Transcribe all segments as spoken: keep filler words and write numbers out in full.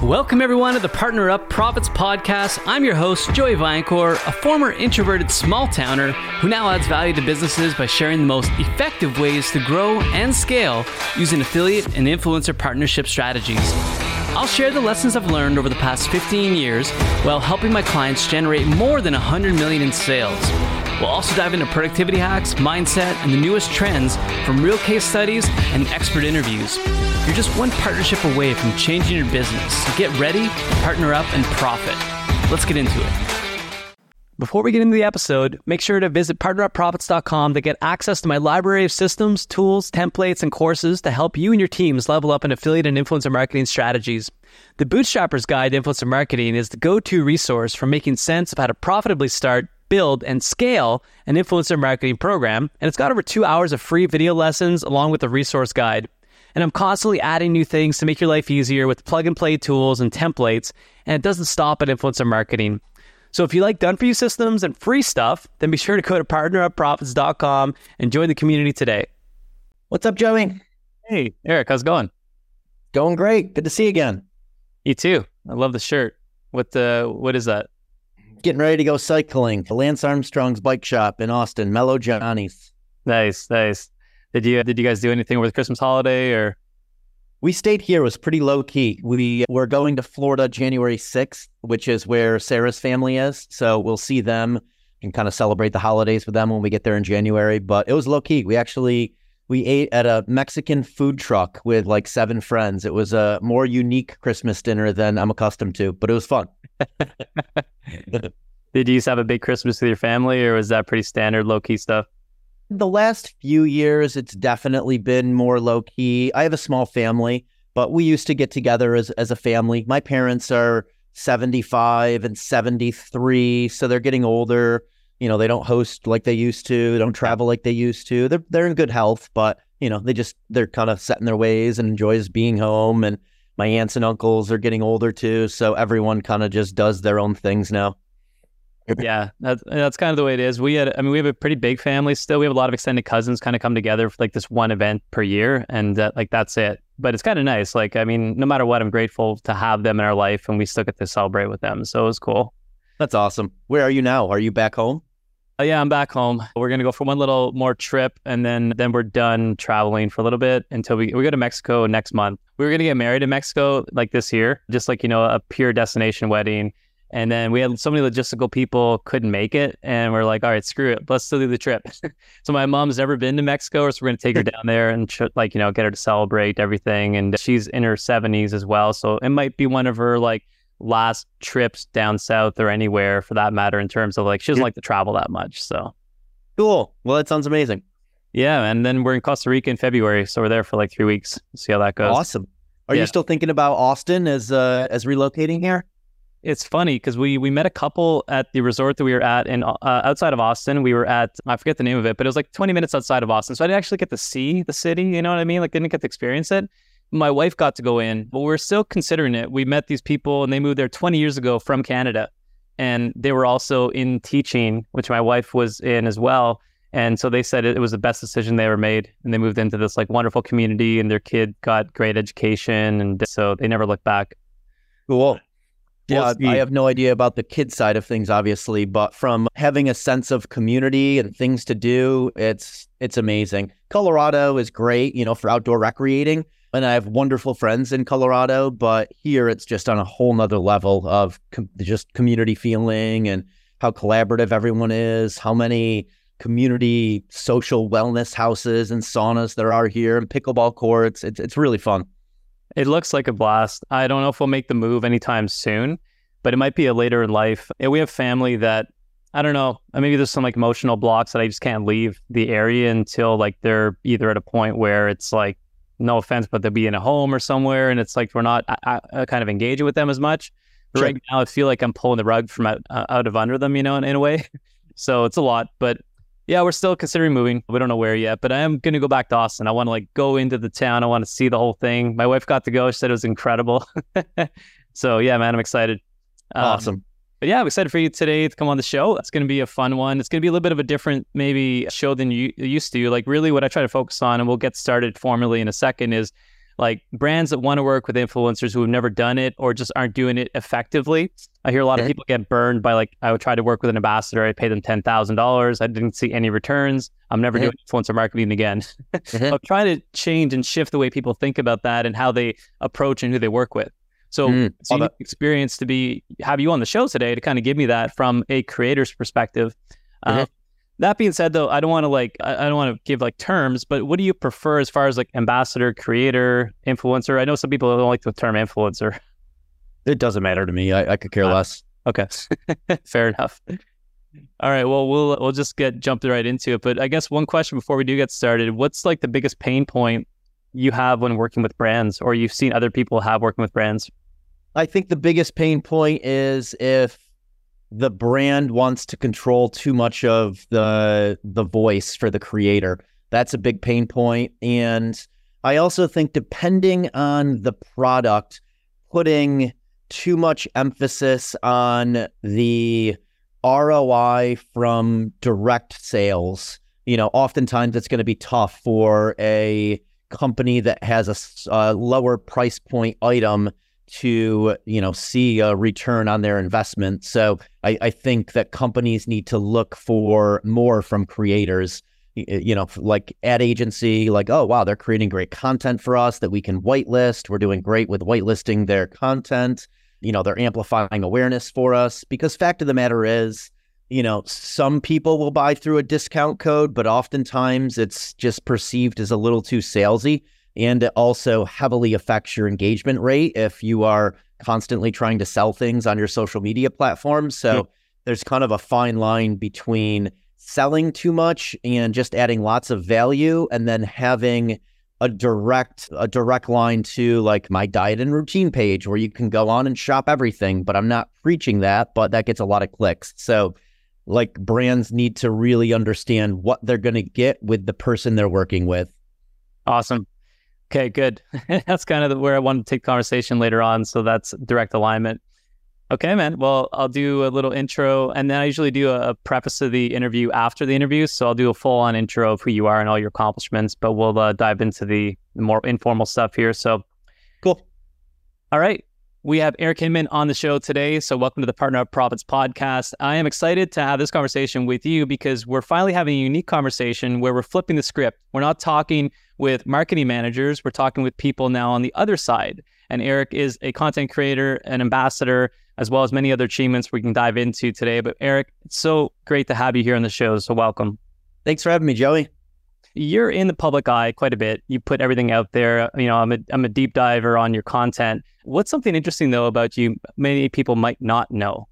Welcome everyone to the Partner Up Profits Podcast. I'm your host, Joey Viancore, a former introverted small towner who now adds value to businesses by sharing the most effective ways to grow and scale using affiliate and influencer partnership strategies. I'll share the lessons I've learned over the past fifteen years while helping my clients generate more than one hundred million dollars in sales. We'll also dive into productivity hacks, mindset, and the newest trends from real case studies and expert interviews. You're just one partnership away from changing your business. So get ready, partner up, and profit. Let's get into it. Before we get into the episode, make sure to visit partner up profits dot com to get access to my library of systems, tools, templates, and courses to help you and your teams level up in affiliate and influencer marketing strategies. The Bootstrapper's Guide to Influencer Marketing is the go-to resource for making sense of how to profitably start, build, and scale an influencer marketing program, and it's got over two hours of free video lessons along with a resource guide. And I'm constantly adding new things to make your life easier with plug-and-play tools and templates, and it doesn't stop at influencer marketing. So if you like done-for-you systems and free stuff, then be sure to go to partner up profits dot com and join the community today. What's up, Joey? Hey, Eric, how's it going? Going great. Good to see you again. You too. I love the shirt. What the? What is that? Getting ready to go cycling to Lance Armstrong's bike shop in Austin, Mellow Johnny's. Nice, nice. Did you did you guys do anything over the Christmas holiday or? We stayed here. It was pretty low key. We were going to Florida January sixth, which is where Sarah's family is. So we'll see them and kind of celebrate the holidays with them when we get there in January. But it was low key. We actually, we ate at a Mexican food truck with like seven friends. It was a more unique Christmas dinner than I'm accustomed to, but it was fun. Did you used to have a big Christmas with your family, or was that pretty standard low key stuff? The last few years, it's definitely been more low key. I have a small family, but we used to get together as, as a family. My parents are seventy-five and seventy-three, so they're getting older. You know, they don't host like they used to. They don't travel like they used to. They're, they're in good health, but, you know, they just, they're kind of set in their ways and enjoys being home. And my aunts and uncles are getting older too. So everyone kind of just does their own things now. Yeah, that's, that's kind of the way it is. We had, I mean, we have a pretty big family still. We have a lot of extended cousins kind of come together for like this one event per year, and uh, like that's it. But it's kind of nice. Like, I mean, no matter what, I'm grateful to have them in our life, and we still get to celebrate with them. So it was cool. That's awesome. Where are you now? Are you back home? Uh, yeah, I'm back home. We're gonna go for one little more trip, and then then we're done traveling for a little bit until we we go to Mexico next month. We were gonna get married in Mexico like this year, just like, you know, a pure destination wedding. And then we had so many logistical people couldn't make it. And we're like, all right, screw it. Let's still do the trip. So my mom's never been to Mexico, so we're going to take her down there and ch- like, you know, get her to celebrate everything. And she's in her seventies as well. So it might be one of her like last trips down south or anywhere for that matter, in terms of like, she doesn't like to travel that much. So cool. Well, that sounds amazing. Yeah. And then we're in Costa Rica in February. So we're there for like three weeks. See how that goes. Awesome. Are yeah. you still thinking about Austin as uh, as relocating here? It's funny because we we met a couple at the resort that we were at in uh, outside of Austin. We were at, I forget the name of it, but it was like twenty minutes outside of Austin. So I didn't actually get to see the city, you know what I mean? Like, didn't get to experience it. My wife got to go in, but we're still considering it. We met these people and they moved there twenty years ago from Canada. And they were also in teaching, which my wife was in as well. And so they said it, it was the best decision they ever made. And they moved into this like wonderful community, and their kid got great education. And so they never looked back. Cool. Yeah, We'll I have no idea about the kid side of things, obviously, but from having a sense of community and things to do, it's it's amazing. Colorado is great, you know, for outdoor recreating, and I have wonderful friends in Colorado, but here it's just on a whole nother level of com- just community feeling and how collaborative everyone is, how many community social wellness houses and saunas there are here, and pickleball courts. It's it's really fun. It looks like a blast. I don't know if we'll make the move anytime soon, but it might be a later in life. And we have family that, I don't know, maybe there's some like emotional blocks that I just can't leave the area until like they're either at a point where it's like, no offense, but they'll be in a home or somewhere, and it's like we're not I, I, kind of engaging with them as much. But Sure. Right now, I feel like I'm pulling the rug from out, uh, out of under them, you know, in, in a way. So it's a lot, but yeah, we're still considering moving. We don't know where yet, but I am going to go back to Austin. I want to like go into the town. I want to see the whole thing. My wife got to go. She said it was incredible. So yeah, man, I'm excited. Um, Awesome. But yeah, I'm excited for you today to come on the show. It's going to be a fun one. It's going to be a little bit of a different maybe show than you used to. Like really what I try to focus on, and we'll get started formally in a second, is like brands that want to work with influencers who have never done it or just aren't doing it effectively. I hear a lot of people get burned by like, I would try to work with an ambassador. I pay them ten thousand dollars. I didn't see any returns. I'm never doing influencer marketing again. I'm trying to change and shift the way people think about that and how they approach and who they work with. So mm, it's a unique experience to be, have you on the show today to kind of give me that from a creator's perspective. Mm-hmm. Uh, that being said though, I don't want to like, I, I don't want to give like terms, but what do you prefer as far as like ambassador, creator, influencer? I know some people don't like the term influencer. It doesn't matter to me. I, I could care uh, less. Okay. Fair enough. All right. Well, we'll, we'll just get jumped right into it. But I guess one question before we do get started, what's like the biggest pain point you have when working with brands, or you've seen other people have working with brands? I think the biggest pain point is if the brand wants to control too much of the the voice for the creator. That's a big pain point. And I also think depending on the product, putting too much emphasis on the R O I from direct sales, you know, oftentimes it's going to be tough for a company that has a, a lower price point item to, you know, see a return on their investment. So I, I think that companies need to look for more from creators, you know, like ad agency, like, oh, wow, they're creating great content for us that we can whitelist. We're doing great with whitelisting their content. You know, they're amplifying awareness for us, because fact of the matter is, you know, some people will buy through a discount code, but oftentimes it's just perceived as a little too salesy. And it also heavily affects your engagement rate if you are constantly trying to sell things on your social media platforms. So yeah. There's kind of a fine line between selling too much and just adding lots of value, and then having a direct a direct line to like my diet and routine page where you can go on and shop everything. But I'm not preaching that, but that gets a lot of clicks. So like brands need to really understand what they're going to get with the person they're working with. Awesome. Okay, good. That's kind of the, where I want to take the conversation later on. So that's direct alignment. Okay, man. Well, I'll do a little intro, and then I usually do a, a preface to the interview after the interview. So I'll do a full-on intro of who you are and all your accomplishments, but we'll uh, dive into the, the more informal stuff here. So cool. All right. We have Eric Hinman on the show today. So welcome to the Partner Up Profits podcast. I am excited to have this conversation with you because we're finally having a unique conversation where we're flipping the script. We're not talking with marketing managers. We're talking with people now on the other side. And Eric is a content creator, an ambassador, as well as many other achievements we can dive into today. But Eric, it's so great to have you here on the show. So welcome. Thanks for having me, Joey. You're in the public eye quite a bit. You put everything out there. You know, I'm a, I'm a deep diver on your content. What's something interesting, though, about you many people might not know?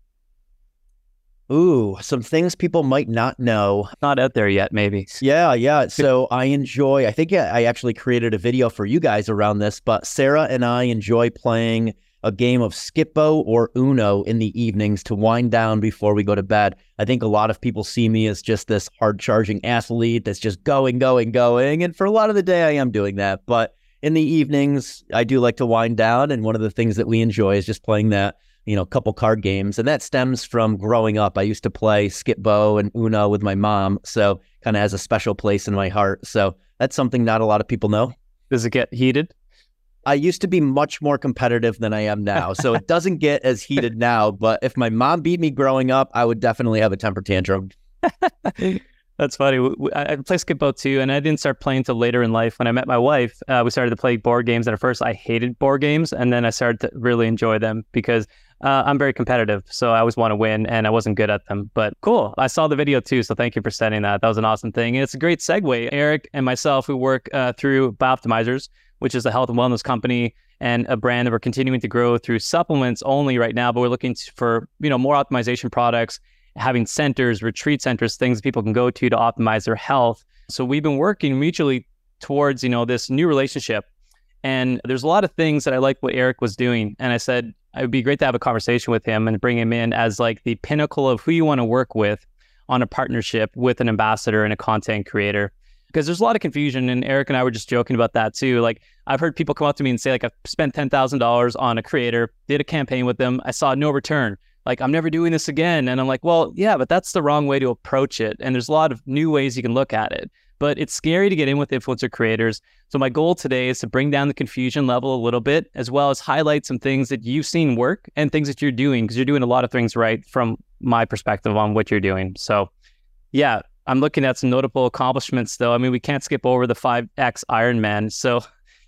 Ooh, some things people might not know. Not out there yet, maybe. Yeah, yeah. So I enjoy, I think I actually created a video for you guys around this, but Sarah and I enjoy playing a game of Skip-Bo or Uno in the evenings to wind down before we go to bed. I think a lot of people see me as just this hard-charging athlete that's just going, going, going. And for a lot of the day, I am doing that. But in the evenings, I do like to wind down. And one of the things that we enjoy is just playing that, you know, couple card games. And that stems from growing up. I used to play Skip-Bo and Uno with my mom. So kind of has a special place in my heart. So that's something not a lot of people know. Does it get heated? I used to be much more competitive than I am now. So it doesn't get as heated now. But if my mom beat me growing up, I would definitely have a temper tantrum. That's funny. I play Skip-Bo too, and I didn't start playing until later in life. When I met my wife, uh, we started to play board games. And at first, I hated board games, and then I started to really enjoy them because uh, I'm very competitive. So I always want to win, and I wasn't good at them. But cool. I saw the video too, so thank you for sending that. That was an awesome thing. And it's a great segue. Eric and myself, we work uh, through Bioptimizers, which is a health and wellness company and a brand that we're continuing to grow through supplements only right now. But we're looking for, you know, more optimization products, having centers, retreat centers, things people can go to to optimize their health. So we've been working mutually towards, you know, this new relationship. And there's a lot of things that I like what Eric was doing. And I said, it would be great to have a conversation with him and bring him in as like the pinnacle of who you want to work with on a partnership with an ambassador and a content creator. Because there's a lot of confusion, and Eric and I were just joking about that too. Like, I've heard people come up to me and say, like, I've spent ten thousand dollars on a creator, did a campaign with them, I saw no return. Like, I'm never doing this again. And I'm like, well, yeah, but that's the wrong way to approach it. And there's a lot of new ways you can look at it. but it's scary to get in with influencer creators. So my goal today is to bring down the confusion level a little bit, as well as highlight some things that you've seen work and things that you're doing, because you're doing a lot of things right from my perspective on what you're doing. So yeah, I'm looking at some notable accomplishments though. I mean, we can't skip over the five X Ironman. So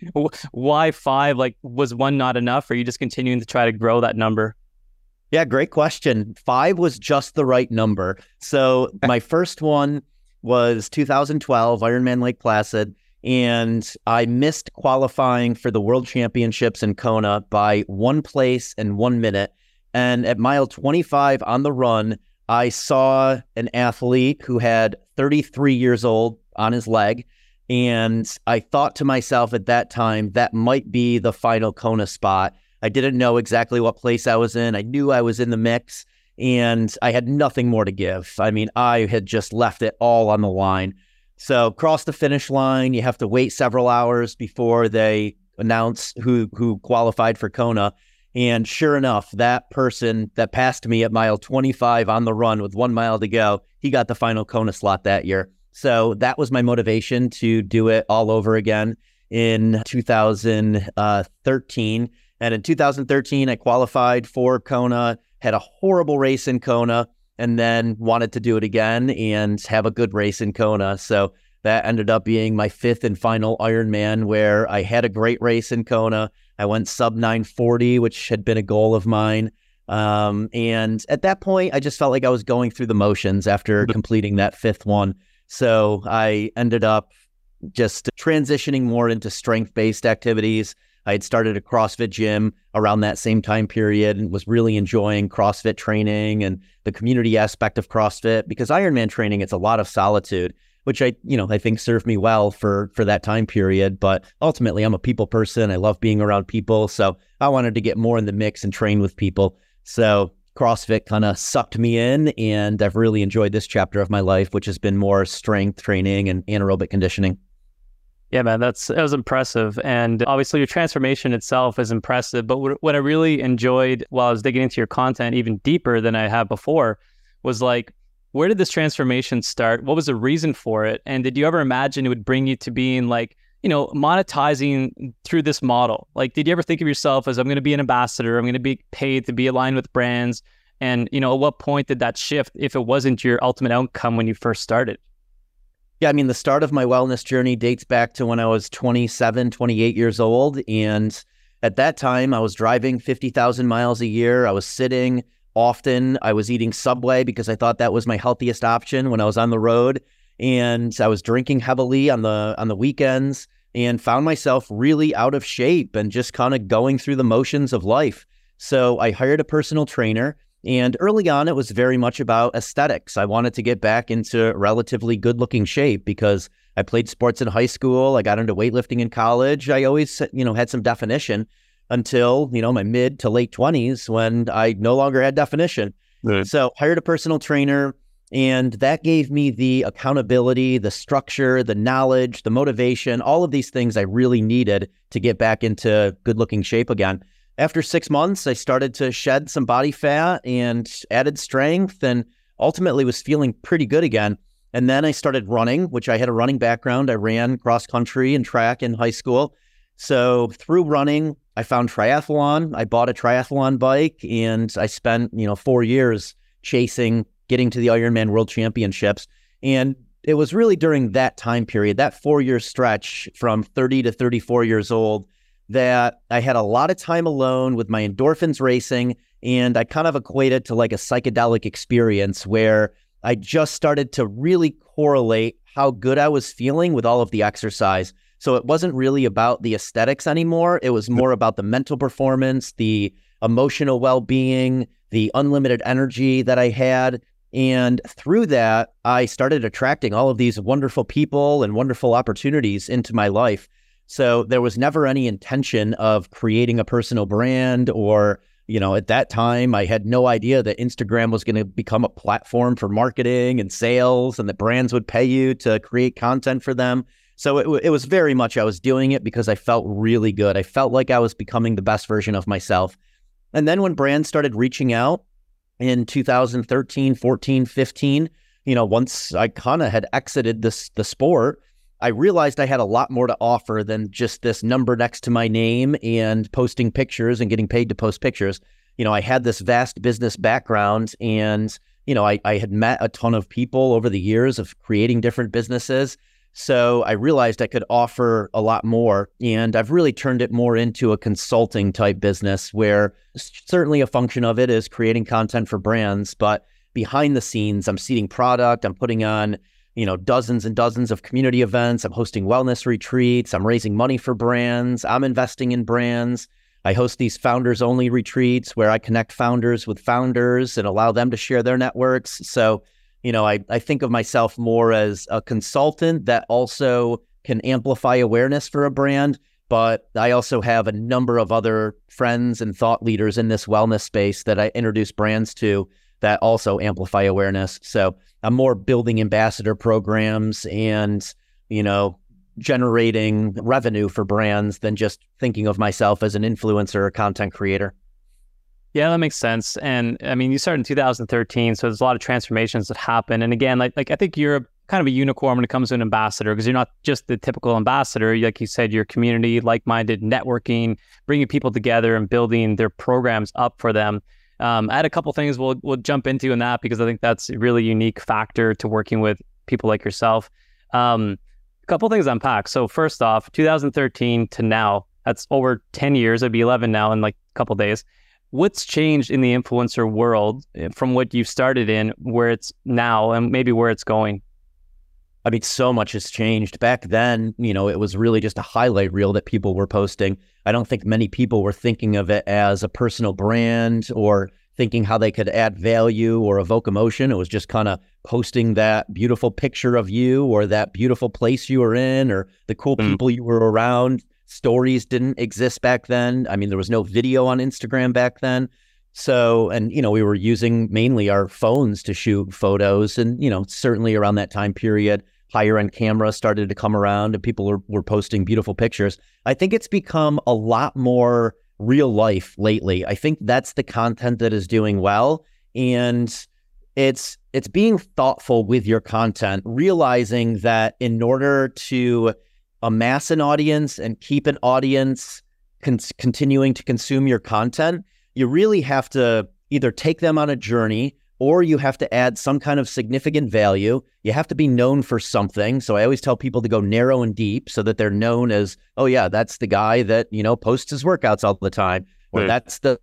why five? Like, was one not enough? Or are you just continuing to try to grow that number? Yeah, great question. Five was just the right number. So my first one was two thousand twelve Ironman Lake Placid, and I missed qualifying for the World Championships in Kona by one place and one minute. And at mile twenty-five on the run, I saw an athlete who had thirty-three years old on his leg. And I thought to myself at that time, that might be the final Kona spot. I didn't know exactly what place I was in. I knew I was in the mix, and I had nothing more to give. I mean, I had just left it all on the line. So cross the finish line, you have to wait several hours before they announce who, who qualified for Kona. And sure enough, that person that passed me at mile twenty-five on the run with one mile to go, he got the final Kona slot that year. So that was my motivation to do it all over again in two thousand thirteen. And in two thousand thirteen, I qualified for Kona, had a horrible race in Kona, and then wanted to do it again and have a good race in Kona. So that ended up being my fifth and final Ironman, where I had a great race in Kona. I went sub nine forty, which had been a goal of mine. Um, and at that point, I just felt like I was going through the motions after completing that fifth one. So I ended up just transitioning more into strength-based activities. I had started a CrossFit gym around that same time period and was really enjoying CrossFit training and the community aspect of CrossFit, because Ironman training, it's a lot of solitude, which I, you know, I think served me well for, for that time period. But ultimately, I'm a people person. I love being around people. So I wanted to get more in the mix and train with people. So CrossFit kind of sucked me in, and I've really enjoyed this chapter of my life, which has been more strength training and anaerobic conditioning. Yeah, man, that's that was impressive. And obviously your transformation itself is impressive. But what I really enjoyed while I was digging into your content even deeper than I have before was like, where did this transformation start? What was the reason for it? And did you ever imagine it would bring you to being like, you know, monetizing through this model? Like, did you ever think of yourself as, I'm going to be an ambassador, I'm going to be paid to be aligned with brands? And, you know, at what point did that shift if it wasn't your ultimate outcome when you first started? Yeah, I mean, the start of my wellness journey dates back to when I was twenty-seven, twenty-eight years old. And at that time, I was driving fifty thousand miles a year. I was sitting often. I was eating Subway because I thought that was my healthiest option when I was on the road. And I was drinking heavily on the on the weekends, and found myself really out of shape and just kind of going through the motions of life. So I hired a personal trainer. And early on, it was very much about aesthetics. I wanted to get back into relatively good-looking shape because I played sports in high school. I got into weightlifting in college. I always, you know, had some definition until, you know, my mid to late twenties when I no longer had definition. Right. So hired a personal trainer, and that gave me the accountability, the structure, the knowledge, the motivation, all of these things I really needed to get back into good-looking shape again. After six months, I started to shed some body fat and added strength, and ultimately was feeling pretty good again. And then I started running, which I had a running background. I ran cross country and track in high school. So through running, I found triathlon. I bought a triathlon bike, and I spent, you know, four years chasing getting to the Ironman World Championships. And it was really during that time period, that four-year stretch from thirty to thirty-four years old, that I had a lot of time alone with my endorphins racing, and I kind of equated to like a psychedelic experience where I just started to really correlate how good I was feeling with all of the exercise. So it wasn't really about the aesthetics anymore. It was more about the mental performance, the emotional well-being, the unlimited energy that I had. And through that, I started attracting all of these wonderful people and wonderful opportunities into my life. So there was never any intention of creating a personal brand, or, you know, at that time, I had no idea that Instagram was going to become a platform for marketing and sales, and that brands would pay you to create content for them. So it, it was very much, I was doing it because I felt really good. I felt like I was becoming the best version of myself. And then when brands started reaching out in two thousand thirteen, fourteen, fifteen, you know, once I kind of had exited this the sport, I realized I had a lot more to offer than just this number next to my name and posting pictures and getting paid to post pictures. You know, I had this vast business background, and, you know, I, I had met a ton of people over the years of creating different businesses. So I realized I could offer a lot more, and I've really turned it more into a consulting type business, where certainly a function of it is creating content for brands, but behind the scenes, I'm seeding product, I'm putting on, you know, dozens and dozens of community events, I'm hosting wellness retreats, I'm raising money for brands, I'm investing in brands. I host these founders only retreats where I connect founders with founders and allow them to share their networks. So, you know, I, I think of myself more as a consultant that also can amplify awareness for a brand, but I also have a number of other friends and thought leaders in this wellness space that I introduce brands to that also amplify awareness. So I'm more building ambassador programs and, you know, generating revenue for brands than just thinking of myself as an influencer or content creator. Yeah, that makes sense. And I mean, you started in two thousand thirteen, so there's a lot of transformations that happen. And again, like like I think you're a, kind of a unicorn when it comes to an ambassador, because you're not just the typical ambassador. Like you said, your community, like-minded networking, bringing people together and building their programs up for them. Um, I had a couple things we'll we'll jump into in that, because I think that's a really unique factor to working with people like yourself. Um, a couple things to unpack. So first off, two thousand thirteen to now, that's over ten years. It'd be eleven now in like a couple days. What's changed in the influencer world from what you started in, where it's now, and maybe where it's going? I mean, so much has changed. Back then, you know, it was really just a highlight reel that people were posting. I don't think many people were thinking of it as a personal brand or thinking how they could add value or evoke emotion. It was just kind of posting that beautiful picture of you or that beautiful place you were in or the cool mm. people you were around. Stories didn't exist back then. I mean, there was no video on Instagram back then. So, and, you know, we were using mainly our phones to shoot photos. And, you know, certainly around that time period, higher end cameras started to come around and people were, were posting beautiful pictures. I think it's become a lot more real life lately. I think that's the content that is doing well. And it's, it's being thoughtful with your content, realizing that in order to amass an audience and keep an audience con- continuing to consume your content, you really have to either take them on a journey or you have to add some kind of significant value. You have to be known for something. So I always tell people to go narrow and deep so that they're known as, oh yeah, that's the guy that, you know, posts his workouts all the time. Or right. that's the,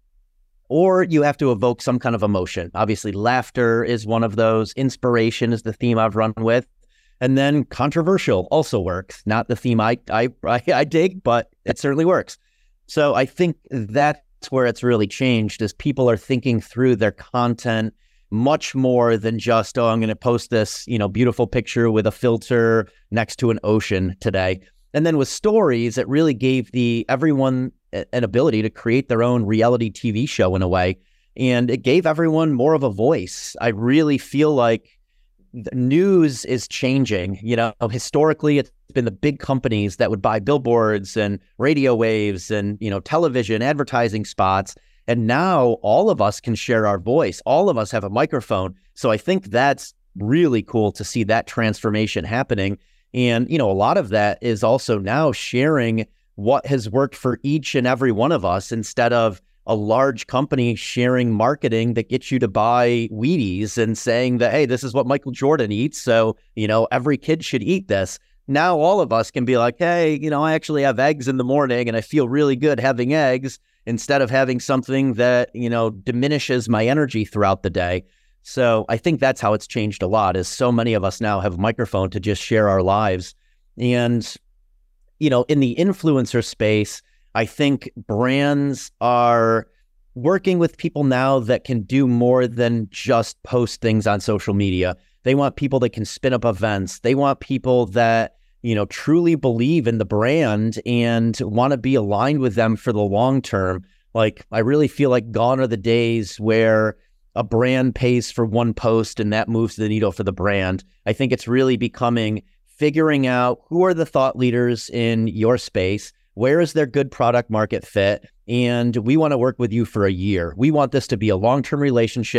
or you have to evoke some kind of emotion. Obviously, laughter is one of those. Inspiration is the theme I've run with. And then controversial also works. Not the theme I, I I I dig, but it certainly works. So I think that's where it's really changed, is people are thinking through their content much more than just, oh, I'm going to post this, you know, beautiful picture with a filter next to an ocean today. And then with stories, it really gave the everyone an ability to create their own reality T V show in a way. And it gave everyone more of a voice. I really feel like the news is changing. You know, historically, it's been the big companies that would buy billboards and radio waves and, you know, television advertising spots. And now all of us can share our voice. All of us have a microphone. So I think that's really cool to see that transformation happening. And, you know, a lot of that is also now sharing what has worked for each and every one of us, instead of a large company sharing marketing that gets you to buy Wheaties and saying that, hey, this is what Michael Jordan eats, so, you know, every kid should eat this. Now all of us can be like, hey, you know, I actually have eggs in the morning and I feel really good having eggs, instead of having something that, you know, diminishes my energy throughout the day. So I think that's how it's changed a lot, is so many of us now have a microphone to just share our lives. And, you know, in the influencer space, I think brands are working with people now that can do more than just post things on social media. They want people that can spin up events. They want people that, you know, truly believe in the brand and want to be aligned with them for the long term. Like, I really feel like gone are the days where a brand pays for one post and that moves the needle for the brand. I think it's really becoming figuring out who are the thought leaders in your space. Where is their good product market fit? And we want to work with you for a year. We want this to be a long-term relationship.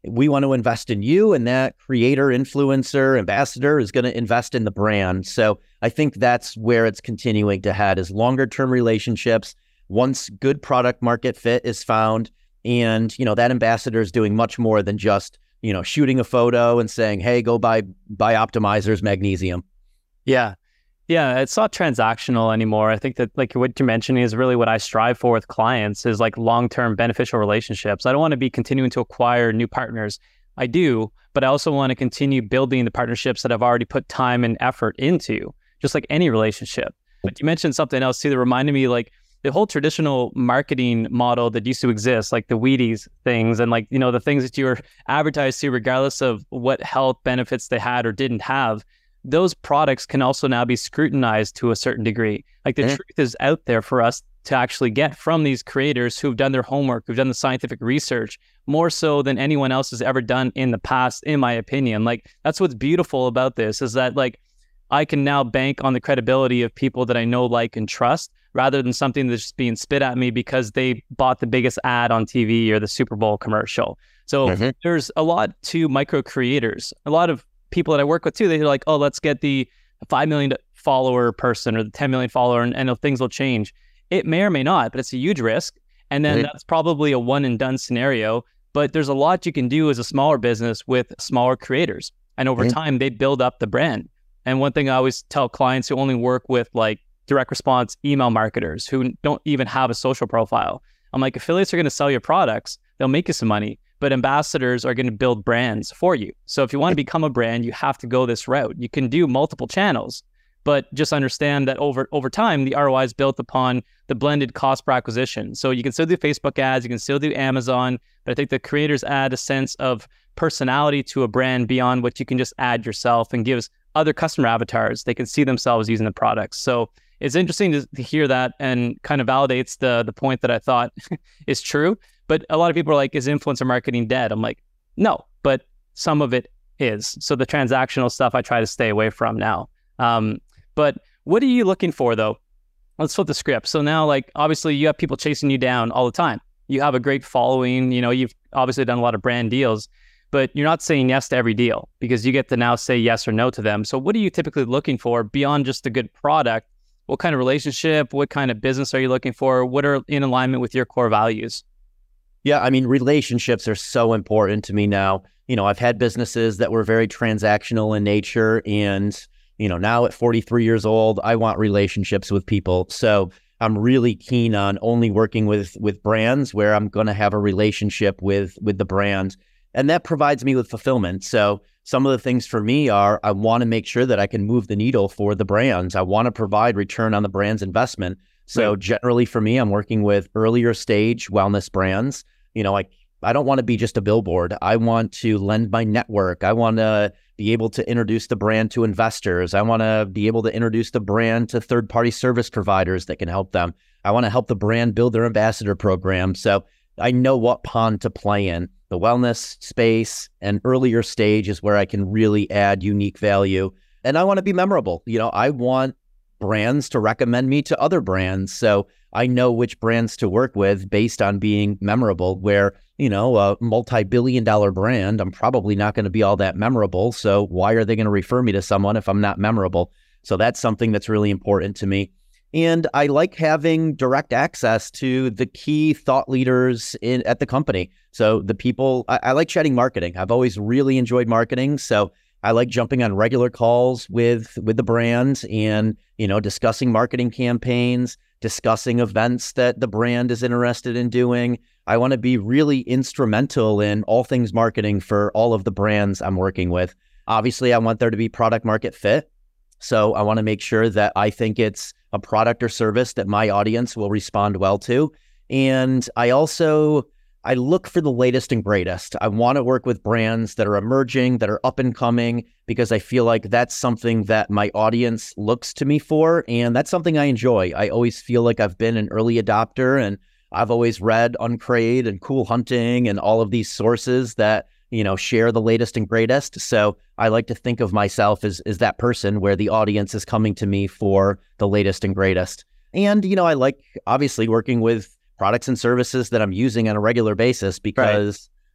we want to invest in you, and that creator, influencer, ambassador is going to invest in the brand. So I think that's where it's continuing to head, is longer term relationships. Once good product market fit is found, and, you know, that ambassador is doing much more than just, you know, shooting a photo and saying, hey, go buy, buy Optimizer's magnesium. Yeah. Yeah. It's not transactional anymore. I think that, like what you're mentioning, is really what I strive for with clients, is like long-term beneficial relationships. I don't want to be continuing to acquire new partners. I do, but I also want to continue building the partnerships that I've already put time and effort into, just like any relationship. But you mentioned something else too that reminded me, like, the whole traditional marketing model that used to exist, like the Wheaties things, and like, you know, the things that you were advertised to, regardless of what health benefits they had or didn't have, those products can also now be scrutinized to a certain degree. Like the mm-hmm. truth is out there for us to actually get from these creators who've done their homework, who've done the scientific research, more so than anyone else has ever done in the past, in my opinion. Like, that's what's beautiful about this, is that, like, I can now bank on the credibility of people that I know, like, and trust, rather than something that's just being spit at me because they bought the biggest ad on T V or the Super Bowl commercial. So mm-hmm. there's a lot to micro creators. A lot of people that I work with too, they're like, oh, let's get the five million follower person or the ten million follower, and, and things will change. It may or may not, but it's a huge risk. And then mm-hmm. that's probably a one and done scenario. But there's a lot you can do as a smaller business with smaller creators. And over mm-hmm. time, they build up the brand. And one thing I always tell clients who only work with like direct response email marketers who don't even have a social profile, I'm like, affiliates are going to sell your products. They'll make you some money, but ambassadors are going to build brands for you. So if you want to become a brand, you have to go this route. You can do multiple channels, but just understand that over over time, the R O I is built upon the blended cost per acquisition. So you can still do Facebook ads, you can still do Amazon, but I think the creators add a sense of personality to a brand beyond what you can just add yourself, and gives other customer avatars, they can see themselves using the products. So it's interesting to, to hear that, and kind of validates the the point that I thought is true. But a lot of people are like, is influencer marketing dead? I'm like, no, but some of it is. So the transactional stuff I try to stay away from now. Um, but what are you looking for though? Let's flip the script. So now, like, obviously you have people chasing you down all the time. You have a great following, you know, you've obviously done a lot of brand deals, but you're not saying yes to every deal because you get to now say yes or no to them. So what are you typically looking for beyond just a good product? What kind of relationship, what kind of business are you looking for? What are in alignment with your core values? Yeah, I mean, relationships are so important to me now. You know, I've had businesses that were very transactional in nature, and, you know, now at forty-three years old, I want relationships with people. So I'm really keen on only working with with brands where I'm going to have a relationship with with the brand, and that provides me with fulfillment. So some of the things for me are, I want to make sure that I can move the needle for the brands. I want to provide return on the brand's investment. So right. generally for me, I'm working with earlier stage wellness brands. You know, I, I don't want to be just a billboard. I want to lend my network. I want to be able to introduce the brand to investors. I want to be able to introduce the brand to third-party service providers that can help them. I want to help the brand build their ambassador program. So I know what pond to play in. The wellness space and earlier stage is where I can really add unique value. And I want to be memorable. You know, I want brands to recommend me to other brands. So I know which brands to work with based on being memorable, where, you know, a multi-billion dollar brand, I'm probably not going to be all that memorable. So why are they going to refer me to someone if I'm not memorable? So that's something that's really important to me. And I like having direct access to the key thought leaders in at the company. So the people, I, I like chatting marketing. I've always really enjoyed marketing. So I like jumping on regular calls with, with the brands and, you know, discussing marketing campaigns, discussing events that the brand is interested in doing. I want to be really instrumental in all things marketing for all of the brands I'm working with. Obviously, I want there to be product market fit. So I want to make sure that I think it's a product or service that my audience will respond well to. And I also, I look for the latest and greatest. I want to work with brands that are emerging, that are up and coming, because I feel like that's something that my audience looks to me for. And that's something I enjoy. I always feel like I've been an early adopter, and I've always read Uncrate and Cool Hunting and all of these sources that, you know, share the latest and greatest. So I like to think of myself as, as that person where the audience is coming to me for the latest and greatest. And, you know, I like obviously working with products and services that I'm using on a regular basis, because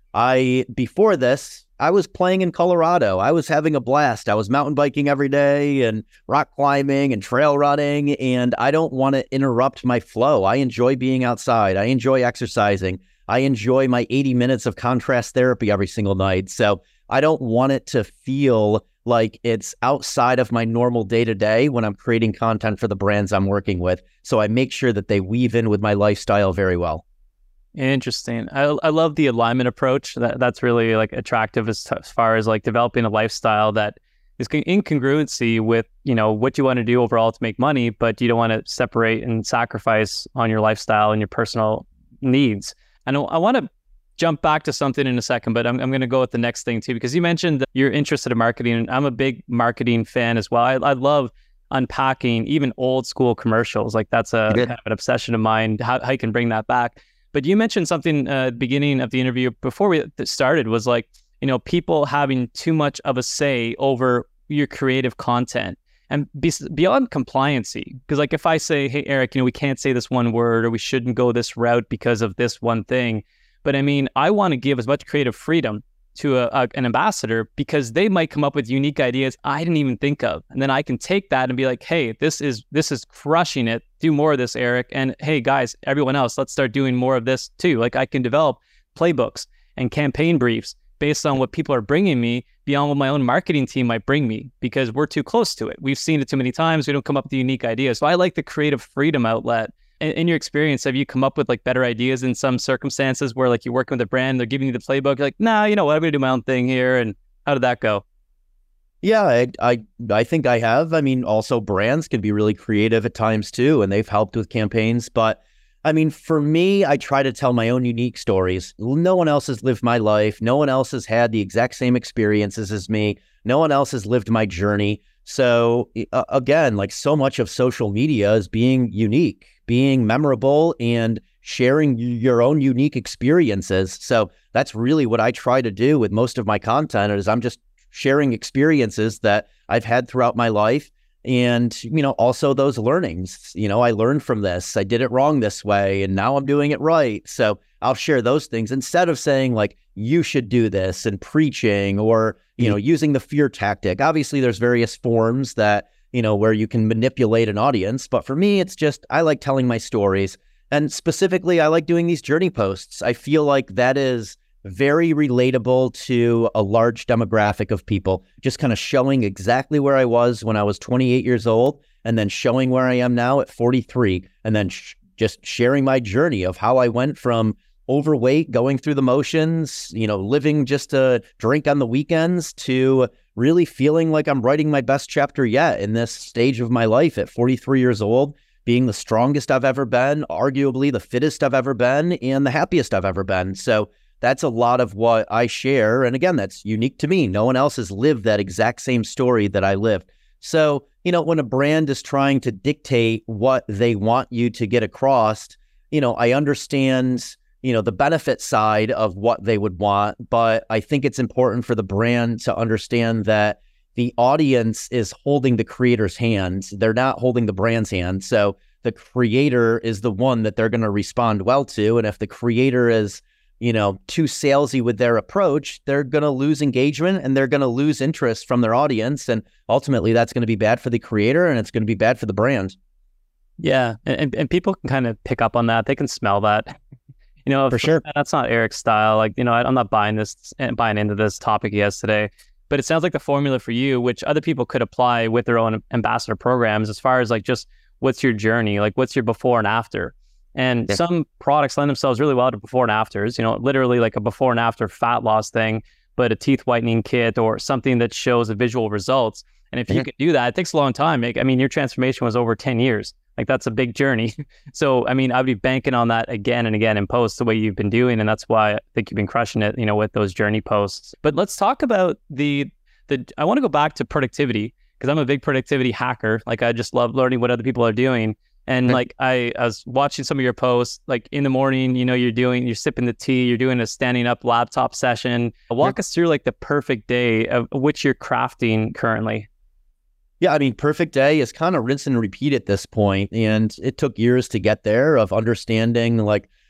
I, before this, I was playing in Colorado. I was having a blast. I was mountain biking every day and rock climbing and trail running, and I don't want to interrupt my flow. I enjoy being outside. I enjoy exercising. I enjoy my eighty minutes of contrast therapy every single night. So I don't want it to feel like it's outside of my normal day-to-day when I'm creating content for the brands I'm working with. So I make sure that they weave in with my lifestyle very well. Interesting. I I love the alignment approach. That that's really like attractive as, as far as like developing a lifestyle that is in congruency with, you know, what you want to do overall to make money, but you don't want to separate and sacrifice on your lifestyle and your personal needs. I know I want to jump back to something in a second, but I'm I'm going to go with the next thing too, because you mentioned that you're interested in marketing, and I'm a big marketing fan as well. I I love unpacking even old school commercials. Like that's a kind of an obsession of mine, how, how you can bring that back. But you mentioned something uh, at the beginning of the interview before we started was like, you know, people having too much of a say over your creative content and be, beyond compliancy. Because like if I say, hey, Eric, you know, we can't say this one word or we shouldn't go this route because of this one thing. But I mean, I want to give as much creative freedom to a, a, an ambassador because they might come up with unique ideas I didn't even think of. And then I can take that and be like, hey, this is this is crushing it. Do more of this, Eric. And hey, guys, everyone else, let's start doing more of this too. Like I can develop playbooks and campaign briefs based on what people are bringing me beyond what my own marketing team might bring me because we're too close to it. We've seen it too many times. We don't come up with the unique ideas. So I like the creative freedom outlet. In, in your experience, have you come up with like better ideas in some circumstances where like you're working with a brand, they're giving you the playbook, you're like, nah, you know what, I'm going to do my own thing here. And how did that go? Yeah, I, I I think I have. I mean, also brands can be really creative at times too, and they've helped with campaigns. But I mean, for me, I try to tell my own unique stories. No one else has lived my life. No one else has had the exact same experiences as me. No one else has lived my journey. So uh, again, like so much of social media is being unique, being memorable, and sharing your own unique experiences. So that's really what I try to do with most of my content is I'm just sharing experiences that I've had throughout my life. And, you know, also those learnings, you know, I learned from this, I did it wrong this way, and now I'm doing it right. So I'll share those things instead of saying like, you should do this and preaching or, you know, using the fear tactic. Obviously there's various forms that, you know, where you can manipulate an audience. But for me, it's just, I like telling my stories. And specifically, I like doing these journey posts. I feel like that is very relatable to a large demographic of people, just kind of showing exactly where I was when I was twenty-eight years old, and then showing where I am now at forty-three, and then sh- just sharing my journey of how I went from overweight, going through the motions, you know, living just to drink on the weekends, to really feeling like I'm writing my best chapter yet in this stage of my life at forty-three years old, being the strongest I've ever been, arguably the fittest I've ever been, and the happiest I've ever been. So that's a lot of what I share. And again, that's unique to me. No one else has lived that exact same story that I lived. So, you know, when a brand is trying to dictate what they want you to get across, you know, I understand, you know, the benefit side of what they would want, but I think it's important for the brand to understand that the audience is holding the creator's hands. They're not holding the brand's hand. So the creator is the one that they're going to respond well to. And if the creator is, you know, too salesy with their approach, they're going to lose engagement and they're going to lose interest from their audience. And ultimately that's going to be bad for the creator and it's going to be bad for the brand. Yeah. And, and people can kind of pick up on that. They can smell that, you know, for if, sure. That's not Eric's style. Like, you know, I, I'm not buying this and buying into this topic he has today, but it sounds like the formula for you, which other people could apply with their own ambassador programs, as far as like, just what's your journey? Like what's your before and after? And yeah. Some products lend themselves really well to before and afters, you know, literally like a before and after fat loss thing, but a teeth whitening kit or something that shows the visual results. And if mm-hmm. you can do that, it takes a long time. I mean, your transformation was over ten years. Like that's a big journey. So, I mean, I'd be banking on that again and again in posts the way you've been doing. And that's why I think you've been crushing it, you know, with those journey posts. But let's talk about the, the, I want to go back to productivity because I'm a big productivity hacker. Like I just love learning what other people are doing. And like I, I was watching some of your posts, like in the morning, you know, you're doing, you're sipping the tea, you're doing a standing up laptop session. Walk yeah. us through like the perfect day of which you're crafting currently. Yeah, I mean, perfect day is kind of rinse and repeat at this point. And it took years to get there of understanding like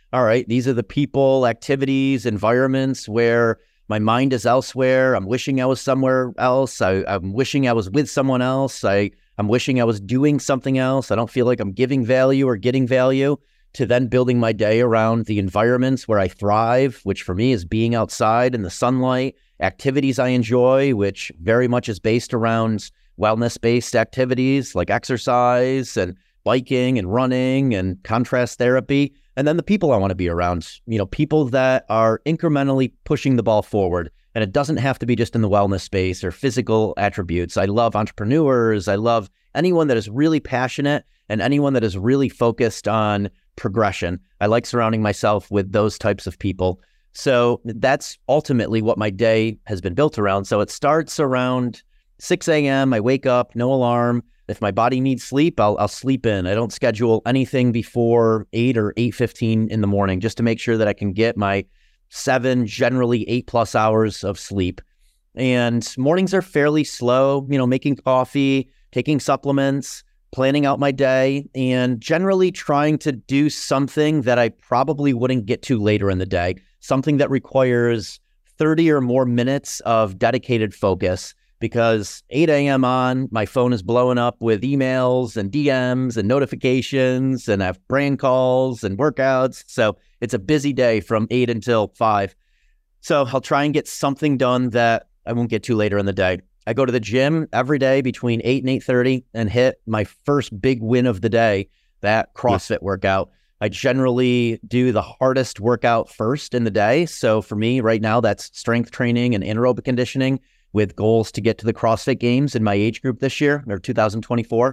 all right, these are the people, activities, environments where my mind is elsewhere. I'm wishing I was somewhere else. I, I'm wishing I was with someone else. I, I'm wishing I was doing something else. I don't feel like I'm giving value or getting value, to then building my day around the environments where I thrive, which for me is being outside in the sunlight, activities I enjoy, which very much is based around wellness-based activities like exercise and biking and running and contrast therapy. And then the people I want to be around, you know, people that are incrementally pushing the ball forward. And it doesn't have to be just in the wellness space or physical attributes. I love entrepreneurs. I love anyone that is really passionate and anyone that is really focused on progression. I like surrounding myself with those types of people. So that's ultimately what my day has been built around. So it starts around six a.m. I wake up, no alarm. If my body needs sleep, I'll, I'll sleep in. I don't schedule anything before eight or eight fifteen in the morning, just to make sure that I can get my seven, generally eight plus hours of sleep. And mornings are fairly slow, you know, making coffee, taking supplements, planning out my day, and generally trying to do something that I probably wouldn't get to later in the day, something that requires thirty or more minutes of dedicated focus, because eight a.m. on, my phone is blowing up with emails and D Ms and notifications, and I have brand calls and workouts. So it's a busy day from eight until five. So I'll try and get something done that I won't get to later in the day. I go to the gym every day between eight and eight thirty and hit my first big win of the day, that CrossFit yes. workout. I generally do the hardest workout first in the day. So for me right now, that's strength training and anaerobic conditioning, with goals to get to the CrossFit Games in my age group this year, or two thousand twenty-four.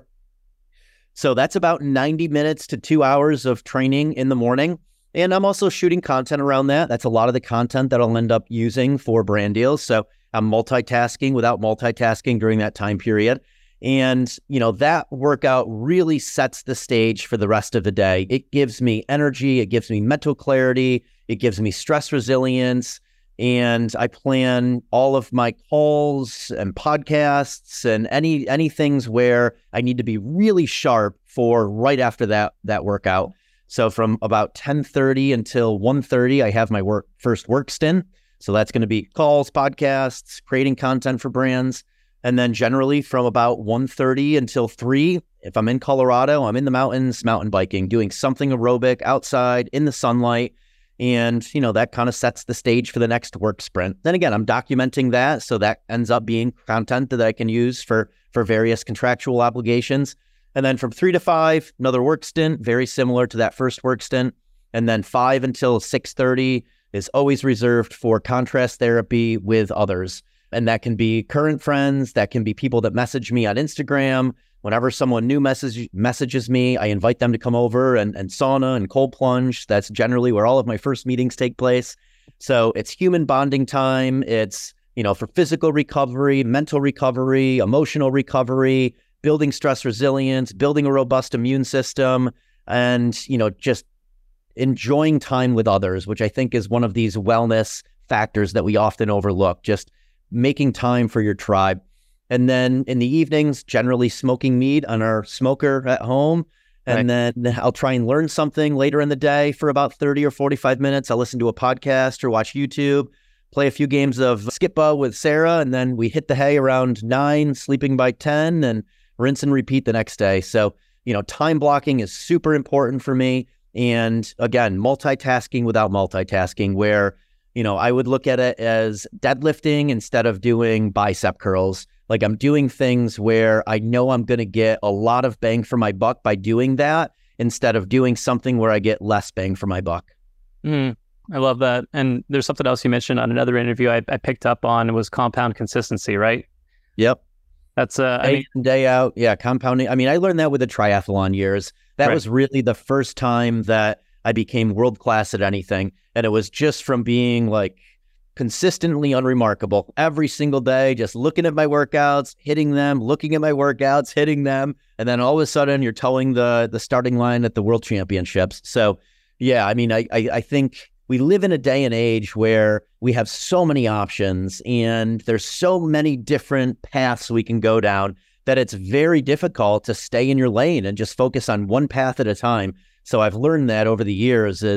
So that's about ninety minutes to two hours of training in the morning. And I'm also shooting content around that. That's a lot of the content that I'll end up using for brand deals. So I'm multitasking without multitasking during that time period. And, you know, that workout really sets the stage for the rest of the day. It gives me energy. It gives me mental clarity. It gives me stress resilience. And I plan all of my calls and podcasts and any any things where I need to be really sharp for right after that that workout. So from about ten thirty until one thirty, I have my work first work stint. So that's going to be calls, podcasts, creating content for brands. And then generally from about one thirty until three, if I'm in Colorado, I'm in the mountains, mountain biking, doing something aerobic outside in the sunlight. And, you know, that kind of sets the stage for the next work sprint. Then again, I'm documenting that. So that ends up being content that I can use for, for various contractual obligations. And then from three to five, another work stint, very similar to that first work stint. And then five until six thirty is always reserved for contrast therapy with others. And that can be current friends, that can be people that message me on Instagram. Whenever someone new message, messages me, I invite them to come over and, and sauna and cold plunge. That's generally where all of my first meetings take place. So it's human bonding time. It's, you know, for physical recovery, mental recovery, emotional recovery, building stress resilience, building a robust immune system, and, you know, just enjoying time with others, which I think is one of these wellness factors that we often overlook, just making time for your tribe. And then in the evenings, generally smoking meat on our smoker at home. And right. then I'll try and learn something later in the day for about thirty or forty-five minutes. I'll listen to a podcast or watch YouTube, play a few games of Skip-Bo with Sarah, and then we hit the hay around nine, sleeping by ten, and rinse and repeat the next day. So, you know, time blocking is super important for me. And again, multitasking without multitasking, where, you know, I would look at it as deadlifting instead of doing bicep curls. Like I'm doing things where I know I'm going to get a lot of bang for my buck by doing that, instead of doing something where I get less bang for my buck. Mm, I love that. And there's something else you mentioned on another interview I, I picked up on. It was compound consistency, right? Yep. That's uh, day I mean, in, day out. Yeah, compounding. I mean, I learned that with the triathlon years. That right. was really the first time that I became world class at anything. And it was just from being like consistently unremarkable every single day, just looking at my workouts, hitting them, looking at my workouts, hitting them. And then all of a sudden you're towing the the starting line at the world championships. So yeah, I mean, I, I, I think we live in a day and age where we have so many options and there's so many different paths we can go down that it's very difficult to stay in your lane and just focus on one path at a time. So I've learned that over the years is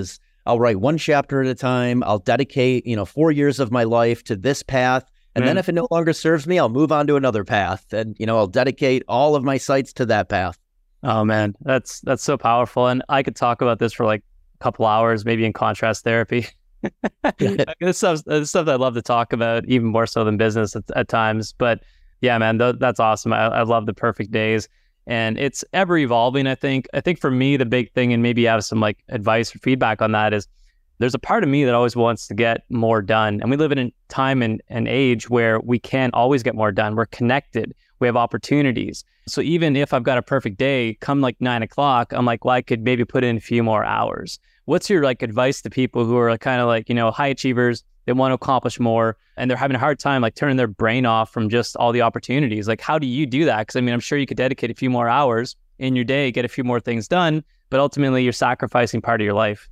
I'll write one chapter at a time. I'll dedicate, you know, four years of my life to this path. And mm. then if it no longer serves me, I'll move on to another path. And, you know, I'll dedicate all of my sights to that path. Oh man, that's, that's so powerful. And I could talk about this for like a couple hours, maybe in contrast therapy. this stuff, this stuff that I love to talk about, even more so than business at, at times. But yeah, man, th- that's awesome. I, I love the perfect days, and it's ever evolving. I think. I think for me, the big thing, and maybe you have some like advice or feedback on that, is there's a part of me that always wants to get more done, and we live in a time and an age where we can't always get more done. We're connected. We have opportunities. So even if I've got a perfect day, come like nine o'clock, I'm like, well, I could maybe put in a few more hours. What's your like advice to people who are kind of like, you know, high achievers, they want to accomplish more, and they're having a hard time like turning their brain off from just all the opportunities? Like, how do you do that? Because I mean, I'm sure you could dedicate a few more hours in your day, get a few more things done, but ultimately you're sacrificing part of your life.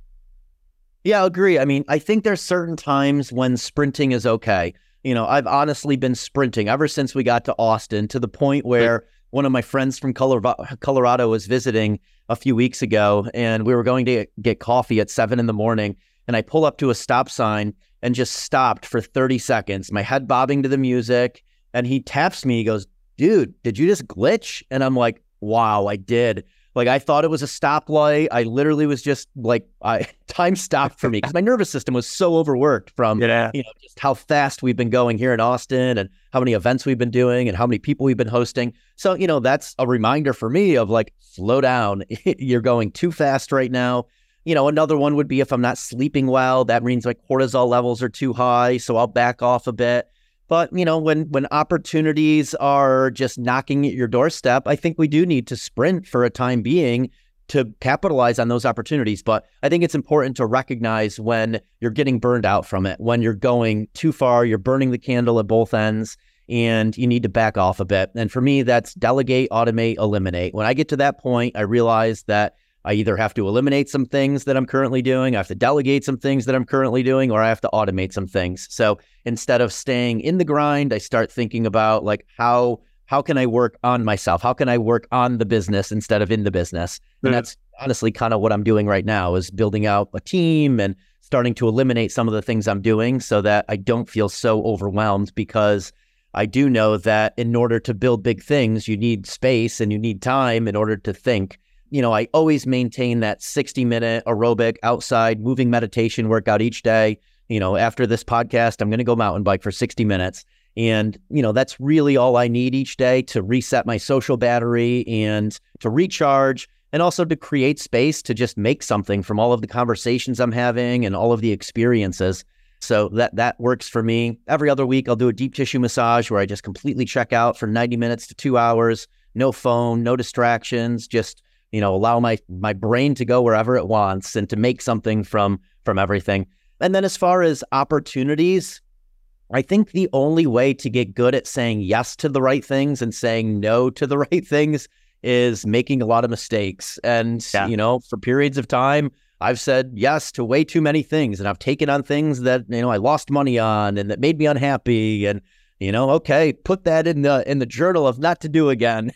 Yeah, I agree. I mean, I think there's certain times when sprinting is okay. You know, I've honestly been sprinting ever since we got to Austin, to the point where one of my friends from Colorado was visiting a few weeks ago, and we were going to get coffee at seven in the morning. And I pull up to a stop sign and just stopped for thirty seconds, my head bobbing to the music. And he taps me. He goes, dude, did you just glitch? And I'm like, wow, I did. Like, I thought it was a stoplight. I literally was just like, I time stopped for me because my nervous system was so overworked from, yeah. you know, just how fast we've been going here in Austin and how many events we've been doing and how many people we've been hosting. So, you know, that's a reminder for me of like, slow down. You're going too fast right now. You know, another one would be if I'm not sleeping well, that means like cortisol levels are too high. So I'll back off a bit. But, you know, when when opportunities are just knocking at your doorstep, I think we do need to sprint for a time being to capitalize on those opportunities. But I think it's important to recognize when you're getting burned out from it, when you're going too far, you're burning the candle at both ends, and you need to back off a bit. And for me, that's delegate, automate, eliminate. When I get to that point, I realize that I either have to eliminate some things that I'm currently doing, I have to delegate some things that I'm currently doing, or I have to automate some things. So instead of staying in the grind, I start thinking about like, how how can I work on myself? How can I work on the business instead of in the business? And mm-hmm. that's honestly kind of what I'm doing right now, is building out a team and starting to eliminate some of the things I'm doing so that I don't feel so overwhelmed, because I do know that in order to build big things, you need space and you need time in order to think. You know, I always maintain that sixty minute aerobic outside moving meditation workout each day. You know, after this podcast, I'm going to go mountain bike for sixty minutes. And, you know, that's really all I need each day to reset my social battery and to recharge, and also to create space to just make something from all of the conversations I'm having and all of the experiences. So that that works for me. Every other week, I'll do a deep tissue massage where I just completely check out for ninety minutes to two hours. No phone, no distractions, just you know, allow my my brain to go wherever it wants and to make something from from everything. And then as far as opportunities, I think the only way to get good at saying yes to the right things and saying no to the right things is making a lot of mistakes. And, yeah. you know, for periods of time, I've said yes to way too many things, and I've taken on things that, you know, I lost money on and that made me unhappy. And You know, okay, put that in the in the journal of not to do again.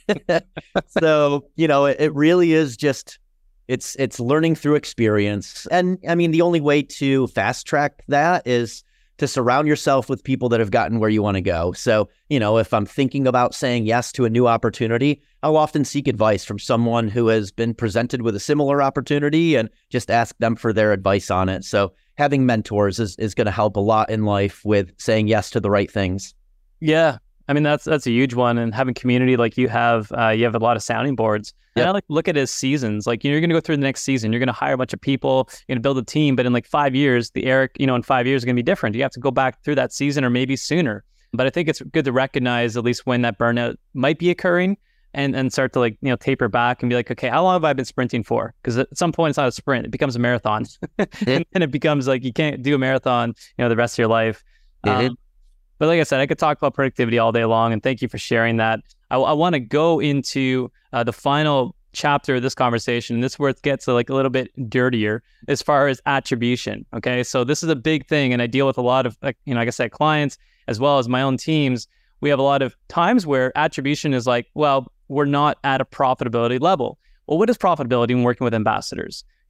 So, you know, it, it really is just, it's it's learning through experience. And I mean, the only way to fast track that is to surround yourself with people that have gotten where you want to go. So, you know, if I'm thinking about saying yes to a new opportunity, I'll often seek advice from someone who has been presented with a similar opportunity and just ask them for their advice on it. So having mentors is, is going to help a lot in life with saying yes to the right things. Yeah. I mean, that's that's a huge one. And having community like you have, uh, you have a lot of sounding boards. Yep. And I like look at it as seasons. Like, you know, you're going to go through the next season. You're going to hire a bunch of people. You're going to build a team. But in like five years, the Eric, you know, in five years is going to be different. You have to go back through that season or maybe sooner. But I think it's good to recognize at least when that burnout might be occurring and, and start to like, you know, taper back and be like, okay, how long have I been sprinting for? Because at some point it's not a sprint. It becomes a marathon. and, and it becomes like you can't do a marathon, you know, the rest of your life. Um, But like I said, I could talk about productivity all day long, and thank you for sharing that. I, I want to go into uh, the final chapter of this conversation, and this is where it gets like a little bit dirtier as far as attribution. Okay, so this is a big thing, and I deal with a lot of, like, you know, like I said, clients as well as my own teams. We have a lot of times where attribution is like, well, we're not at a profitability level. Well, what is profitability when working with ambassadors?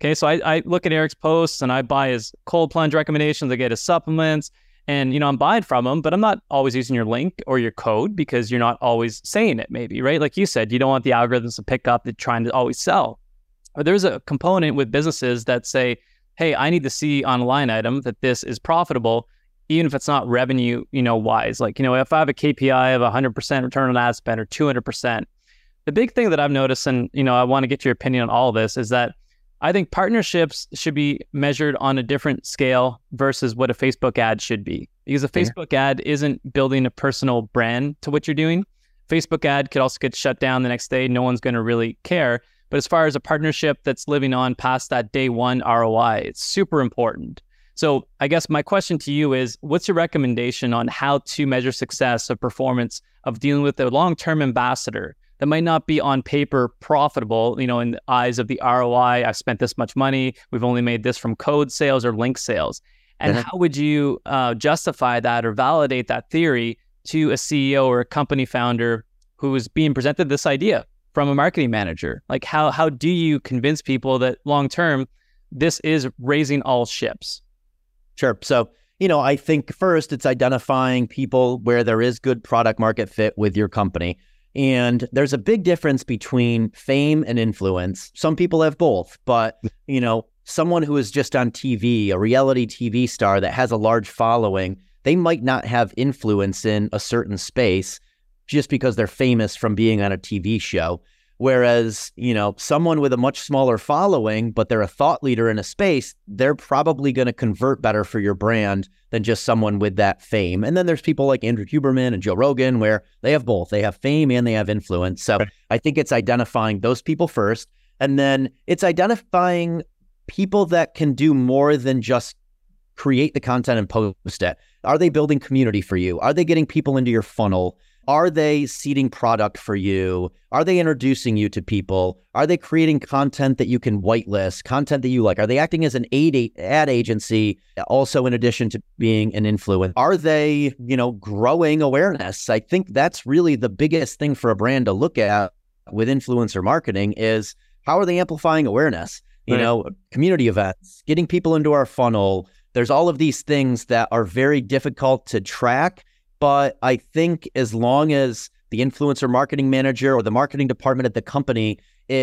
Okay, so I, I look at Eric's posts and I buy his cold plunge recommendations, I get his supplements, and you know I'm buying from him, but I'm not always using your link or your code because you're not always saying it maybe, right? Like you said, you don't want the algorithms to pick up, they're trying to always sell. But there's a component with businesses that say, hey, I need to see on a line item that this is profitable, even if it's not revenue, you know, wise. Like, you know, if I have a K P I of one hundred percent return on ad spend or two hundred percent, the big thing that I've noticed, and, you know, I want to get your opinion on all of this, is that I think partnerships should be measured on a different scale versus what a Facebook ad should be. Because a Facebook yeah. ad isn't building a personal brand to what you're doing. Facebook ad could also get shut down the next day. No one's going to really care. But as far as a partnership that's living on past that day one R O I, it's super important. So I guess my question to you is, what's your recommendation on how to measure success of performance of dealing with a long-term ambassador that might not be on paper profitable, you know, in the eyes of the R O I, I've spent this much money, we've only made this from code sales or link sales. And mm-hmm. how would you uh, justify that or validate that theory to a C E O or a company founder who is being presented this idea from a marketing manager? Like how how do you convince people that long-term, this is raising all ships? Sure. So, you know, I think first it's identifying people where there is good product market fit with your company. And there's a big difference between fame and influence. Some people have both, but, you know, someone who is just on T V, a reality T V star that has a large following, they might not have influence in a certain space just because they're famous from being on a T V show. Whereas, you know, someone with a much smaller following, but they're a thought leader in a space, they're probably going to convert better for your brand than just someone with that fame. And then there's people like Andrew Huberman and Joe Rogan, where they have both. They have fame and they have influence. So right. I think it's identifying those people first. And then it's identifying people that can do more than just create the content and post it. Are they building community for you? Are they getting people into your funnel? Are they seeding product for you? Are they introducing you to people? Are they creating content that you can whitelist, content that you like? Are they acting as an ad agency also in addition to being an influencer? Are they, you know, growing awareness? I think that's really the biggest thing for a brand to look at with influencer marketing is how are they amplifying awareness? You right. know, community events, getting people into our funnel. There's all of these things that are very difficult to track. But I think as long as the influencer marketing manager or the marketing department at the company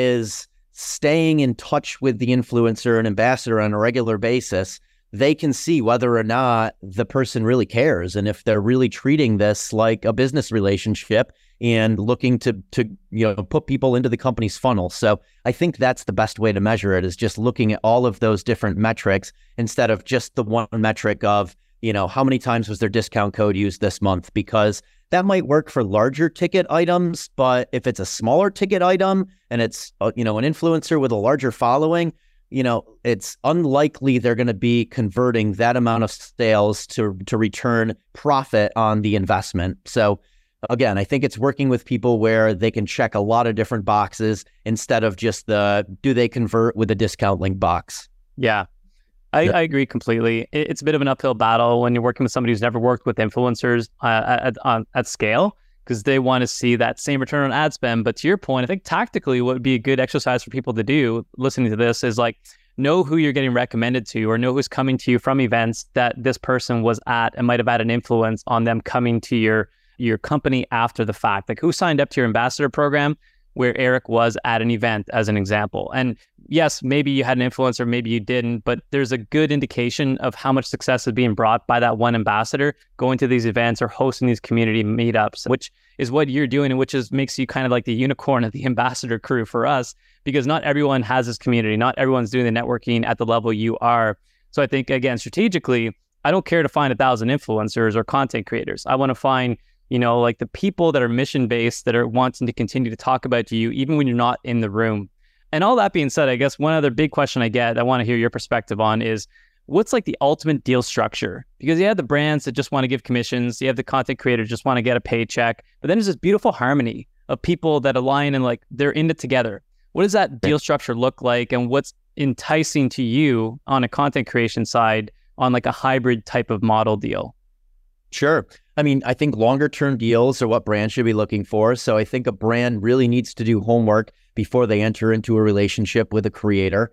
is staying in touch with the influencer and ambassador on a regular basis, they can see whether or not the person really cares and if they're really treating this like a business relationship and looking to to you know put people into the company's funnel. So I think that's the best way to measure it, is just looking at all of those different metrics instead of just the one metric of, you know, how many times was their discount code used this month? Because that might work for larger ticket items, but if it's a smaller ticket item and it's, uh, you know, an influencer with a larger following, you know, it's unlikely they're going to be converting that amount of sales to to return profit on the investment. So again, I think it's working with people where they can check a lot of different boxes instead of just the, do they convert with a discount link box? Yeah. I, I agree completely. It's a bit of an uphill battle when you're working with somebody who's never worked with influencers uh, at, at, at scale, because they want to see that same return on ad spend. But to your point, I think tactically what would be a good exercise for people to do listening to this is like, know who you're getting recommended to or know who's coming to you from events that this person was at and might have had an influence on them coming to your, your company after the fact. Like who signed up to your ambassador program where Eric was at an event, as an example. And yes, maybe you had an influencer, maybe you didn't, but there's a good indication of how much success is being brought by that one ambassador going to these events or hosting these community meetups, which is what you're doing and which is makes you kind of like the unicorn of the ambassador crew for us, because not everyone has this community. Not everyone's doing the networking at the level you are. So I think, again, strategically, I don't care to find a thousand influencers or content creators. I want to find, you know, like the people that are mission-based that are wanting to continue to talk about you, even when you're not in the room. And all that being said, I guess one other big question I get, I want to hear your perspective on is, what's like the ultimate deal structure? Because you have the brands that just want to give commissions, you have the content creators just want to get a paycheck, but then there's this beautiful harmony of people that align and like they're in it together. What does that deal structure look like, and what's enticing to you on a content creation side on like a hybrid type of model deal? Sure. I mean, I think longer term deals are what brands should be looking for. So I think a brand really needs to do homework before they enter into a relationship with a creator.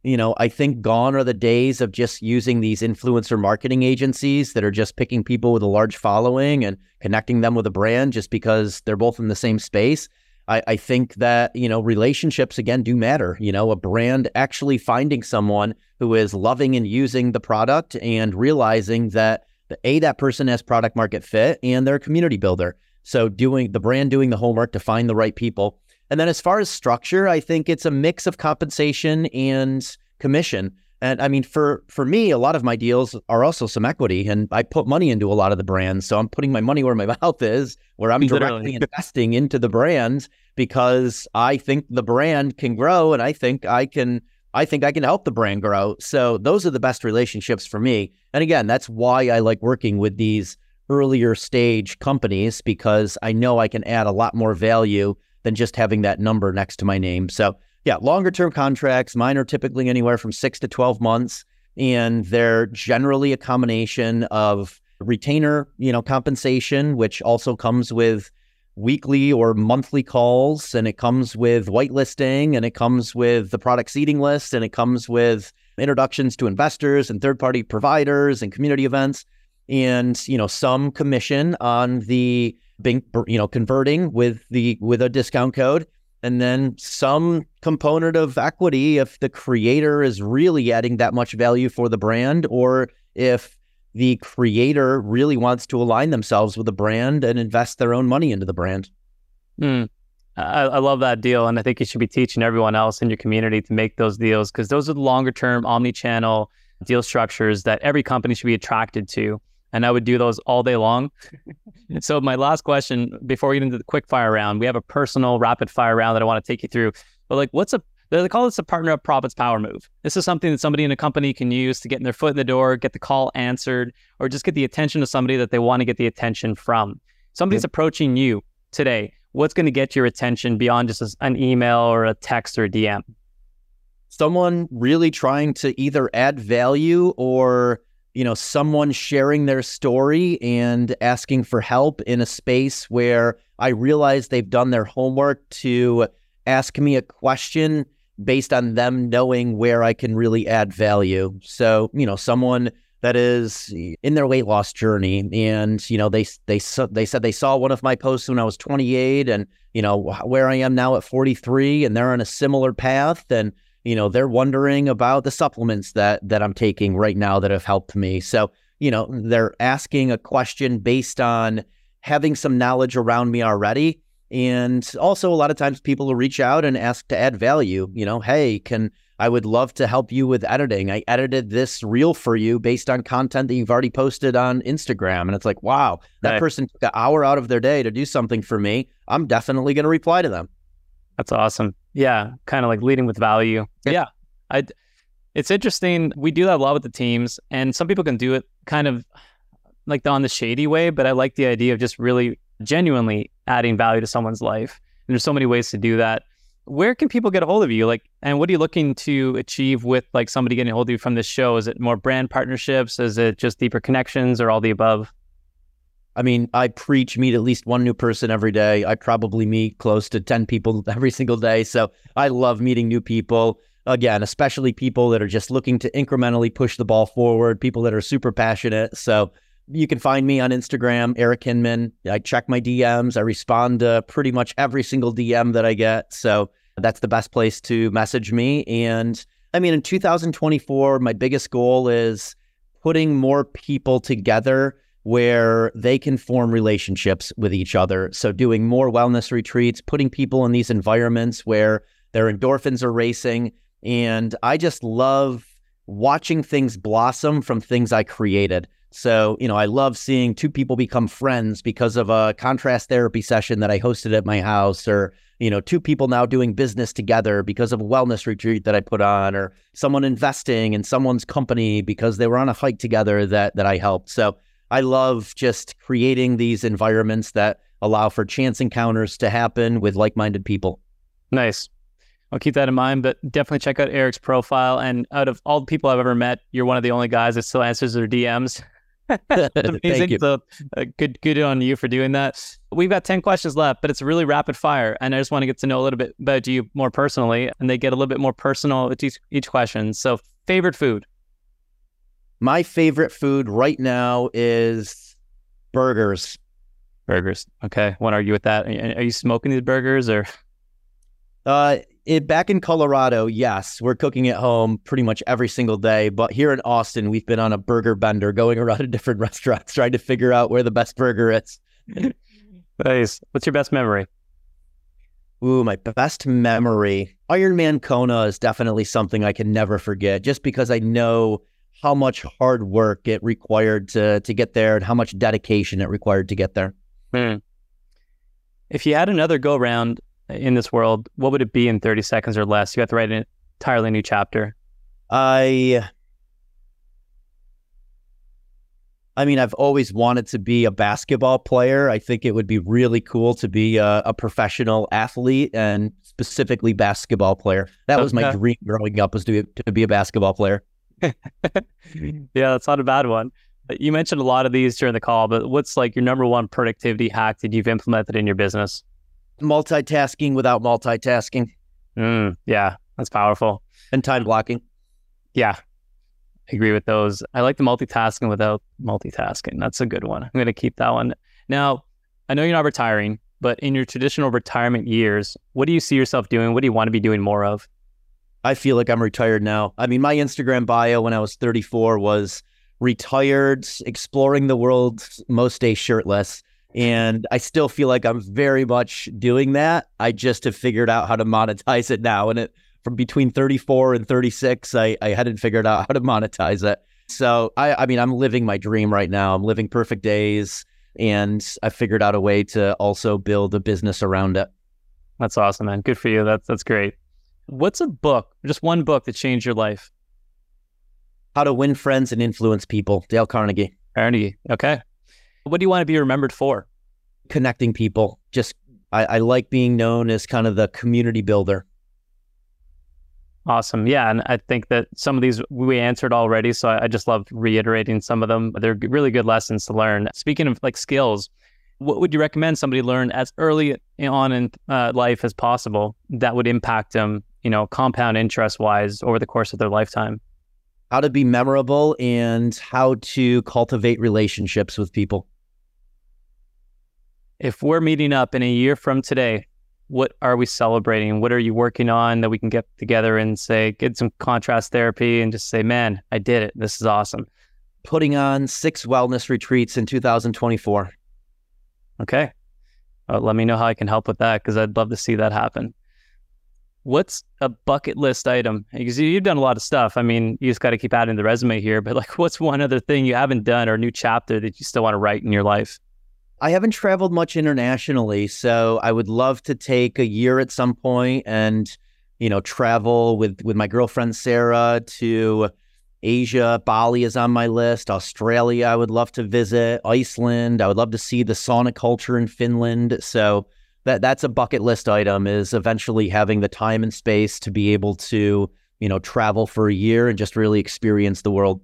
you know, I think gone are the days of just using these influencer marketing agencies that are just picking people with a large following and connecting them with a brand just because they're both in the same space. I, I think that, you know, relationships, again, do matter. You know, a brand actually finding someone who is loving and using the product and realizing that, the, A, that person has product market fit and they're a community builder. So doing the brand doing the homework to find the right people. And then as far as structure, I think it's a mix of compensation and commission. And I mean, for for me, a lot of my deals are also some equity, and I put money into a lot of the brands. So I'm putting my money where my mouth is, where I'm directly Literally. investing into the brands because I think the brand can grow, and I think I can I think I can help the brand grow. So those are the best relationships for me. And again, that's why I like working with these earlier stage companies, because I know I can add a lot more value than just having that number next to my name. So yeah, longer term contracts, mine are typically anywhere from six to twelve months, and they're generally a combination of retainer, you know, compensation, which also comes with weekly or monthly calls, and it comes with whitelisting, and it comes with the product seeding list, and it comes with introductions to investors and third-party providers and community events, and, you know, some commission on the being, you know, converting with the with a discount code, and then some component of equity if the creator is really adding that much value for the brand, or if the creator really wants to align themselves with the brand and invest their own money into the brand. Mm. I, I love that deal, and I think you should be teaching everyone else in your community to make those deals, because those are the longer term omni-channel deal structures that every company should be attracted to. And I would do those all day long. So my last question, before we get into the quick fire round, we have a personal rapid fire round that I want to take you through. But like, what's a, they call this a partner up profits power move. This is something that somebody in a company can use to get their foot in the door, get the call answered, or just get the attention of somebody that they want to get the attention from. Somebody's mm-hmm. approaching you today. What's going to get your attention beyond just an email or a text or a D M? Someone really trying to either add value, or you know, someone sharing their story and asking for help in a space where I realize they've done their homework to ask me a question based on them knowing where I can really add value. So, you know, someone that is in their weight loss journey, and, you know, they, they, they said they saw one of my posts when I was twenty-eight, and, you know, where I am now at forty-three, and they're on a similar path, and, you know, they're wondering about the supplements that that I'm taking right now that have helped me. So, you know, they're asking a question based on having some knowledge around me already. And also a lot of times people will reach out and ask to add value. You know, hey, can I would love to help you with editing. I edited this reel for you based on content that you've already posted on Instagram. And it's like, wow, that right. person took an hour out of their day to do something for me. I'm definitely going to reply to them. That's awesome. Yeah, kind of like leading with value. Yeah, yeah. I, it's interesting. We do that a lot with the teams, and some people can do it kind of like on the shady way, but I like the idea of just really genuinely adding value to someone's life. And there's so many ways to do that. Where can people get a hold of you? Like, and what are you looking to achieve with like somebody getting a hold of you from this show? Is it more brand partnerships? Is it just deeper connections, or all the above? I mean, I preach meet at least one new person every day. I probably meet close to ten people every single day. So I love meeting new people. Again, especially people that are just looking to incrementally push the ball forward, people that are super passionate. So you can find me on Instagram, Eric Hinman. I check my D Ms. I respond to pretty much every single D M that I get. So that's the best place to message me. And I mean, in two thousand twenty-four, my biggest goal is putting more people together where they can form relationships with each other. So doing more wellness retreats, putting people in these environments where their endorphins are racing. And I just love watching things blossom from things I created. So, you know, I love seeing two people become friends because of a contrast therapy session that I hosted at my house, or, you know, two people now doing business together because of a wellness retreat that I put on, or someone investing in someone's company because they were on a hike together that that I helped. So I love just creating these environments that allow for chance encounters to happen with like-minded people. Nice. I'll keep that in mind, but definitely check out Eric's profile. And out of all the people I've ever met, you're one of the only guys that still answers their D Ms. Amazing. Thank you. So uh, good, good on you for doing that. We've got ten questions left, but it's really rapid fire. And I just want to get to know a little bit about you more personally. And they get a little bit more personal with each, each question. So favorite food? My favorite food right now is burgers. Burgers. Okay. Won't argue with that. Are you smoking these burgers or? Uh, it, back in Colorado, yes, we're cooking at home pretty much every single day. But here in Austin, we've been on a burger bender, going around to different restaurants, trying to figure out where the best burger is. Nice. What's your best memory? Ooh, my best memory. Ironman Kona is definitely something I can never forget, just because I know how much hard work it required to to get there and how much dedication it required to get there. Hmm. If you had another go round in this world, what would it be in thirty seconds or less? You have to write an entirely new chapter. I, I mean, I've always wanted to be a basketball player. I think it would be really cool to be a, a professional athlete and specifically basketball player. That was my Okay. dream growing up, was to be, to be a basketball player. Yeah, that's not a bad one. You mentioned a lot of these during the call, but what's like your number one productivity hack that you've implemented in your business? Multitasking without multitasking Mm, yeah, that's powerful. and time blocking. Yeah, I agree with those. I like the multitasking without multitasking. That's a good one. I'm going to keep that one. Now, I know you're not retiring, but in your traditional retirement years, what do you see yourself doing? What do you want to be doing more of? I feel like I'm retired now. I mean, my Instagram bio when I was thirty-four was retired, exploring the world most days shirtless. And I still feel like I'm very much doing that. I just have figured out how to monetize it now. And it from between thirty-four and thirty-six, I, I hadn't figured out how to monetize it. So, I, I mean, I'm living my dream right now. I'm living perfect days. And I figured out a way to also build a business around it. That's awesome, man. Good for you. That's that's great. What's a book, just one book that changed your life? How to Win Friends and Influence People, Dale Carnegie. Carnegie. Okay. What do you want to be remembered for? Connecting people. Just, I, I like being known as kind of the community builder. Awesome. Yeah. And I think that some of these we answered already. So I, I just love reiterating some of them. They're g- really good lessons to learn. Speaking of like skills, what would you recommend somebody learn as early on in uh, life as possible that would impact them, you know, compound interest wise over the course of their lifetime? How to be memorable and how to cultivate relationships with people. If we're meeting up in a year from today, what are we celebrating? What are you working on that we can get together and say, get some contrast therapy and just say, man, I did it. This is awesome. Putting on six wellness retreats in two thousand twenty-four. Okay. Uh, let me know how I can help with that because I'd love to see that happen. What's a bucket list item? Because you've done a lot of stuff. I mean, you just got to keep adding the resume here, but like, what's one other thing you haven't done or a new chapter that you still want to write in your life? I haven't traveled much internationally, so I would love to take a year at some point and, you know, travel with, with my girlfriend, Sarah, to Asia. Bali is on my list. Australia, I would love to visit. Iceland, I would love to see the sauna culture in Finland. So that that's a bucket list item, is eventually having the time and space to be able to, you know, travel for a year and just really experience the world.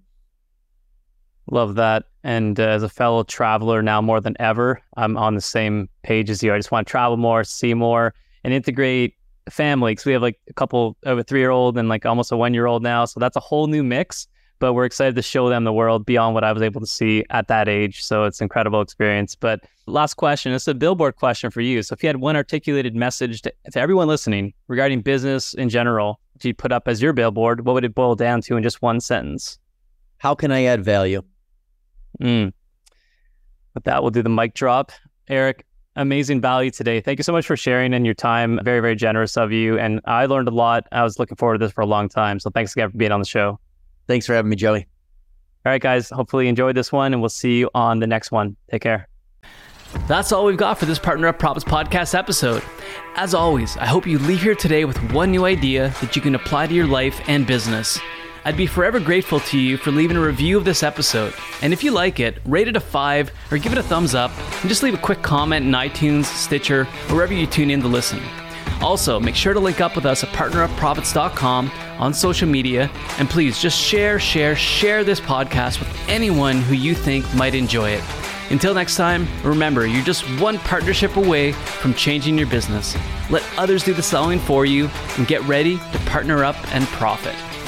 Love that. And uh, as a fellow traveler now more than ever, I'm on the same page as you. I just want to travel more, see more, and integrate family. Because we have like a couple of a three-year-old and like almost a one-year-old now. So that's a whole new mix. But we're excited to show them the world beyond what I was able to see at that age. So it's an incredible experience. But last question, it's a billboard question for you. So if you had one articulated message to, to everyone listening regarding business in general, that you'd put up as your billboard, what would it boil down to in just one sentence? How can I add value? Mm. With that, we'll do the mic drop. Eric, amazing value today. Thank you so much for sharing and your time. Very, very generous of you. And I learned a lot. I was looking forward to this for a long time. So thanks again for being on the show. Thanks for having me, Joey. All right, guys. Hopefully you enjoyed this one and we'll see you on the next one. Take care. That's all we've got for this Partner Up Profits podcast episode. As always, I hope you leave here today with one new idea that you can apply to your life and business. I'd be forever grateful to you for leaving a review of this episode. And if you like it, rate it a five or give it a thumbs up and just leave a quick comment in iTunes, Stitcher, or wherever you tune in to listen. Also, make sure to link up with us at partner up profits dot com on social media. And please just share, share, share this podcast with anyone who you think might enjoy it. Until next time, remember, you're just one partnership away from changing your business. Let others do the selling for you and get ready to partner up and profit.